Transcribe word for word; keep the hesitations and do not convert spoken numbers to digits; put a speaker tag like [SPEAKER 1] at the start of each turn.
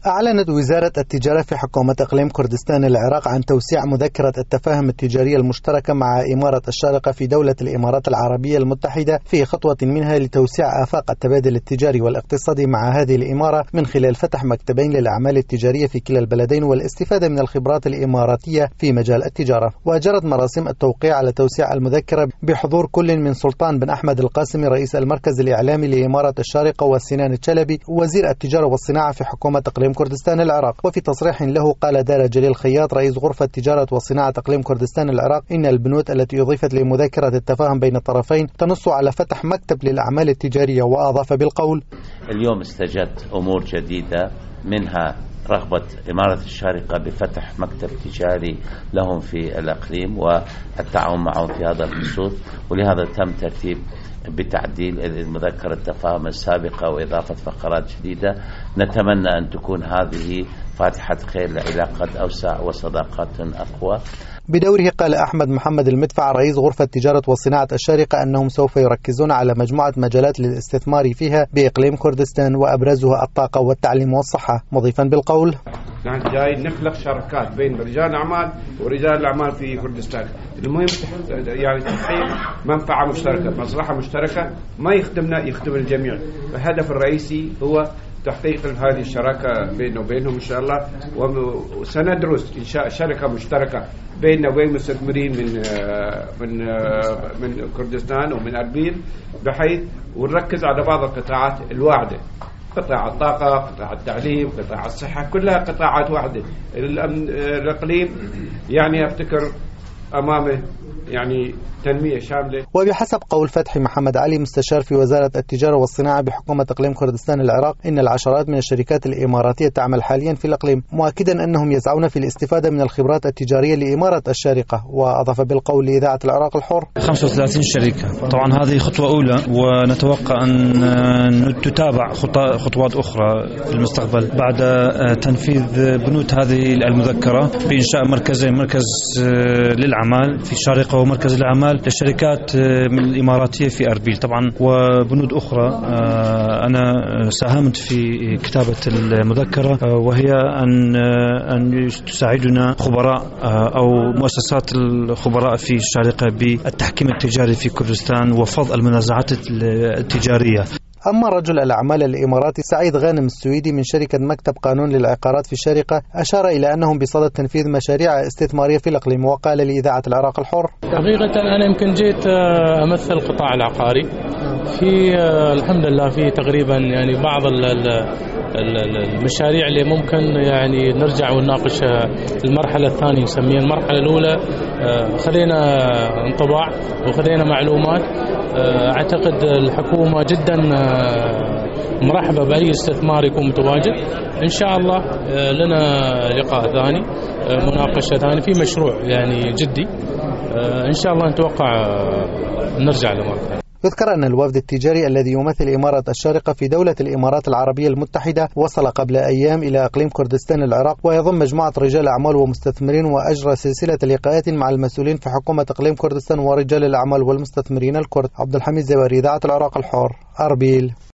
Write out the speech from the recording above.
[SPEAKER 1] أعلنت وزارة التجارة في حكومة إقليم كردستان العراق عن توسيع مذكرة التفاهم التجارية المشتركة مع إمارة الشارقة في دولة الإمارات العربية المتحدة، في خطوة منها لتوسيع آفاق التبادل التجاري والاقتصادي مع هذه الإمارة من خلال فتح مكتبين للأعمال التجارية في كلا البلدين والاستفادة من الخبرات الإماراتية في مجال التجارة. وجرت مراسم التوقيع على توسيع المذكرة بحضور كل من سلطان بن أحمد القاسمي رئيس المركز الإعلامي لإمارة الشارقة وسنان الشلبي وزير التجارة والصناعة في حكومة إقليم كردستان العراق. وفي تصريح له قال دار جليل خياط رئيس غرفة تجارة وصناعة إقليم كردستان العراق إن البنود التي أضيفت لمذكرة التفاهم بين الطرفين تنص على فتح مكتب للأعمال التجارية. وأضاف بالقول:
[SPEAKER 2] اليوم استجدت أمور جديدة، منها رغبة إمارة الشارقة بفتح مكتب تجاري لهم في الأقليم والتعاون معهم في هذا الخصوص، ولهذا تم ترتيب بتعديل مذكرة التفاهم السابقة وإضافة فقرات جديدة. نتمنى أن تكون هذه فاتحة خير لعلاقات أوسع وصداقات أقوى.
[SPEAKER 1] بدوره قال أحمد محمد المدفع رئيس غرفة تجارة وصناعة الشارقة أنهم سوف يركزون على مجموعة مجالات للاستثمار فيها بإقليم كردستان وأبرزها الطاقة والتعليم والصحة، مضيفا بالقول:
[SPEAKER 3] نحن جاي نخلق شراكات بين رجال الأعمال ورجال الأعمال في كردستان. المهم يعني تحقيق منفعة مشتركة، مصلحة مشتركة، ما يخدمنا يخدم الجميع. الهدف الرئيسي هو تحقيق هذه الشراكة بيننا وبينهم إن شاء الله، وسندرس إنشاء شركة مشتركة بيننا وبين مستثمرين من من من كردستان ومن أربيل، بحيث ونركز على بعض القطاعات الواعدة، قطاع الطاقة، قطاع التعليم، قطاع الصحة، كلها قطاعات واحدة. الإقليم يعني أفتكر أمامه يعني تنمية شاملة.
[SPEAKER 1] وبحسب قول فتحي محمد علي مستشار في وزارة التجارة والصناعة بحكومة إقليم كردستان العراق إن العشرات من الشركات الإماراتية تعمل حاليا في الإقليم، مؤكدا أنهم يسعون في الاستفادة من الخبرات التجارية لإمارة الشارقة. وأضاف بالقول لإذاعة العراق الحر:
[SPEAKER 4] خمسة وثلاثين شركة، طبعا هذه خطوة أولى ونتوقع أن تتابع خطوات أخرى في المستقبل بعد تنفيذ بنود هذه المذكرة بإنشاء مركزين، مركز للأعمال في الشارقة ومركز الأعمال للشركات من الإماراتية في أربيل طبعا، وبنود أخرى. أنا ساهمت في كتابة المذكرة، وهي أن أن تساعدنا خبراء أو مؤسسات الخبراء في الشارقة بالتحكيم التجاري في كردستان وفض المنازعات التجارية.
[SPEAKER 1] أما رجل الأعمال الإماراتي سعيد غانم السويدي من شركة مكتب قانون للعقارات في الشارقة أشار إلى أنهم بصدد تنفيذ مشاريع استثمارية في الإقليم. وقال لإذاعة العراق الحر:
[SPEAKER 5] حقيقة أنا يمكن جيت أمثل القطاع العقاري في الحمد لله في تقريبا يعني بعض المشاريع اللي ممكن يعني نرجع ونناقش المرحلة الثانية نسميها. المرحلة الأولى خلينا انطباع وخلينا معلومات. أعتقد الحكومة جدا مرحبة بأي استثمار يكون متواجد. إن شاء الله لنا لقاء ثاني، مناقشة ثانية في مشروع يعني جدي، إن شاء الله نتوقع نرجع لمرة.
[SPEAKER 1] يذكر أن الوفد التجاري الذي يمثل إمارة الشارقة في دولة الإمارات العربية المتحدة وصل قبل أيام إلى إقليم كردستان العراق، ويضم مجموعة رجال أعمال ومستثمرين، وأجرى سلسلة لقاءات مع المسؤولين في حكومة إقليم كردستان ورجال الأعمال والمستثمرين الكرد. عبد الحميد زواري، إذاعة العراق الحر، أربيل.